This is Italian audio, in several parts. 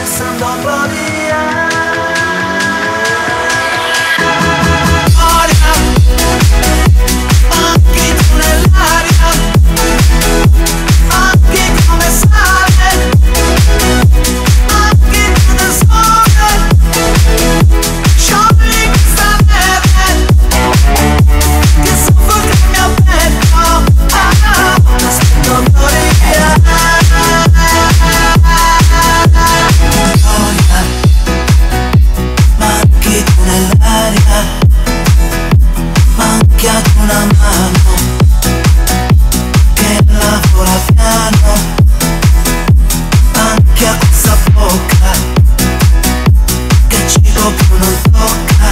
pensando a Gloria. Una mano che lavora piano, anche a questa bocca che cibo più non tocca.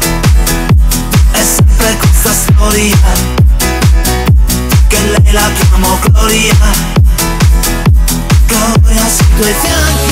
È sempre questa storia che lei la chiamo Gloria. Gloria sui tuoi fianchi.